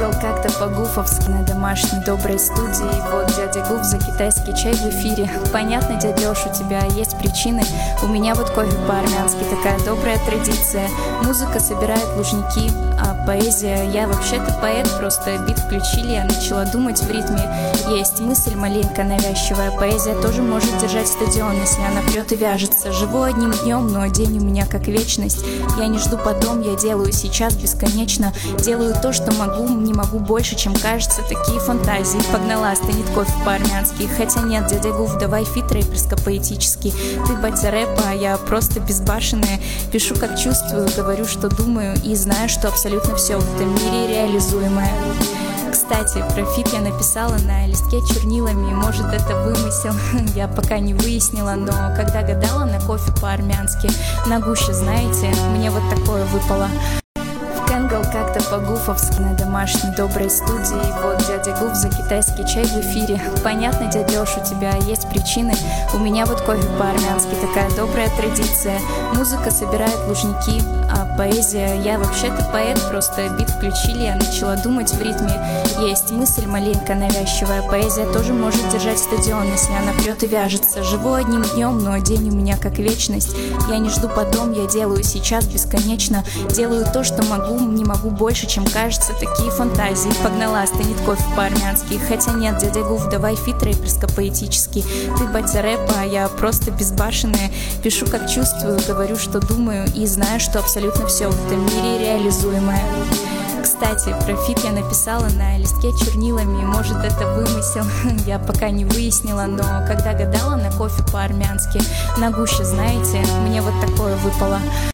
Кэнгл как-то по-гуфовски на домашней доброй студии. Вот дядя Гуф за китайский чай в эфире. Понятно, дядя Лёш, у тебя есть причины. У меня вот кофе по-армянски, такая добрая традиция. Музыка собирает лужники, а поэзия... Я вообще-то поэт, просто бит включили, я начала думать в ритме. Есть мысль маленько навязчивая. Поэзия тоже может держать стадион, если она прет и вяжется. Живу одним днем, но день у меня как вечность. Я не жду потом, я делаю сейчас бесконечно. Делаю то, что могу, не могу больше, чем кажется. Такие фантазии. Погнала, станет кофе по-армянски. Хотя нет, дядя Гуф, давай фит рэперско поэтически. Ты батя рэпа, а я просто безбашенная. Пишу как чувствую, говорю, что думаю. И знаю, что абсолютно все в этом мире реализуемое. Кстати, про фит я написала на листке чернилами. Может, это вымысел, я пока не выяснила. Но когда гадала на кофе по-армянски, на гуще, знаете, мне вот такое выпало. Кэнгл как-то по-гуфовски на домашней доброй студии. Вот дядя Гуф за китайский чай в эфире. Понятно, дядя Лёш, у тебя есть причины. У меня вот кофе по-армянски, такая добрая традиция. Музыка собирает лужники, а поэзия... Я вообще-то поэт, просто бит включили, я начала думать в ритме. Есть мысль маленько навязчивая. Поэзия тоже может держать стадион, если она прет и вяжется. Живу одним днем, но день у меня как вечность. Я не жду потом, я делаю сейчас бесконечно. Делаю то, что могу, не могу больше, чем кажется. Такие фантазии. Погнала, станет кофе по-армянски. Хотя нет, дядя Гуф, давай фит рэперско поэтически. Ты батя рэпа, а я просто безбашенная. Пишу как чувствую, говорю, что думаю. И знаю, что абсолютно все в этом мире реализуемое. Кстати, про фит я написала на листке чернилами. Может, это вымысел, я пока не выяснила. Но когда гадала на кофе по-армянски, на гуще, знаете, мне вот такое выпало.